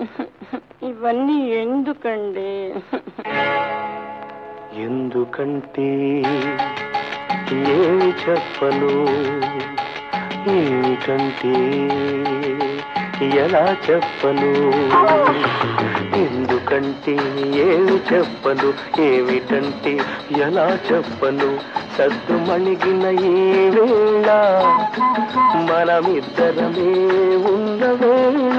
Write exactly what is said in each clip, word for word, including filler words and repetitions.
ఇవన్నీ ఎందుకండి? ఎందుకంటే ఏమి చెప్పను, ఏమిటంటే ఎలా చెప్పను. ఎందుకంటే ఏమి చెప్పను, ఏమిటంటే ఎలా చెప్పను. సద్దు మణిగిన ఈ వేళ మనమిద్దరమే ఉన్న వేళ,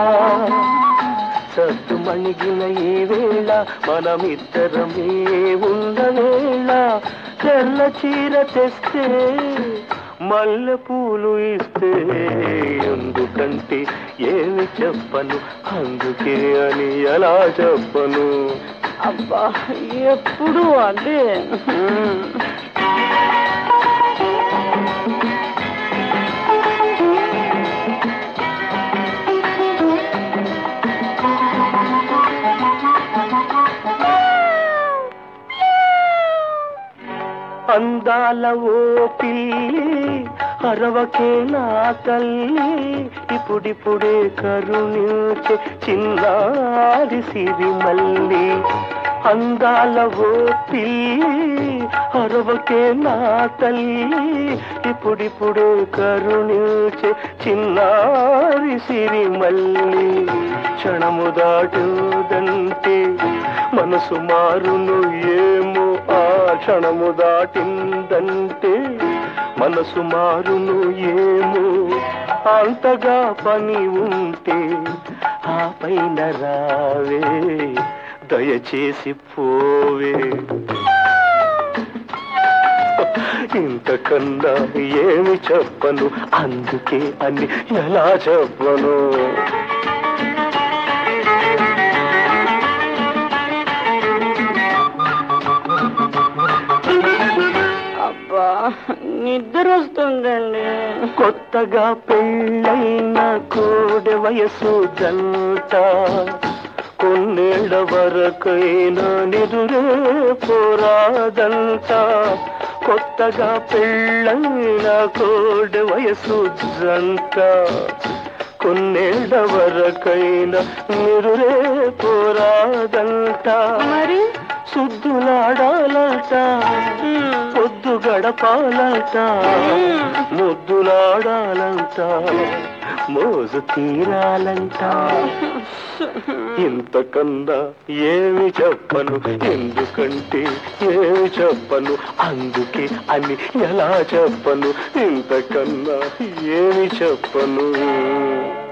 సద్దు మణిగిన ఈ వేళ మనమిద్దరమే ఉన్న వేళ. తెల్ల చీర తెస్తే మల్లె పూలు ఇస్తే ఎందుకంటే ఏమి చెప్పను, అందుకే అని ఎలా చెప్పను. అబ్బా ఎప్పుడు అదే. అందాల ఓ పిల్లి అరవకే నా తల్లి, ఇప్పుడిప్పుడే కరుణించే చిన్నారి సిరిమల్లి. అందాల ఓ పిల్లి అరవకే నా తల్లి, ఇప్పుడిప్పుడే కరుణించే చిన్నారి సిరిమల్లి. క్షణము దాటుదంటే మనసు మారును ఏమో, ఆ క్షణము దాటిందంటే మనసు మారును ఏమో. అంతగా పని ఉంటే ఆ పైన రావే, దయచేసి పోవే. ఇంతకన్నా ఏమి చెప్పను, అందుకే అని ఎలా చెప్పను. అబ్బా నిద్ర వస్తుందండి. కొత్తగా పెళ్ళైన కోడె వయసు జంట కొన్నేళ్ల వరకైనా నిదురే పోరాదంట. కొత్తగా పెళ్ళైన కోడె వయసు జంట కొన్నేళ్ల వరకైనా నిదురే పోరాదంట. మరి సుద్దులాడాలంట, పొద్దు గడపాలంట, ముద్దులాడాలంట, మోజు తీరాలంట. ఇంతకన్నా ఏమి చెప్పను, ఎందుకంటే ఏమి చెప్పను, అందుకే అని ఎలా చెప్పను. ఇంతకన్నా ఏమి చెప్పను.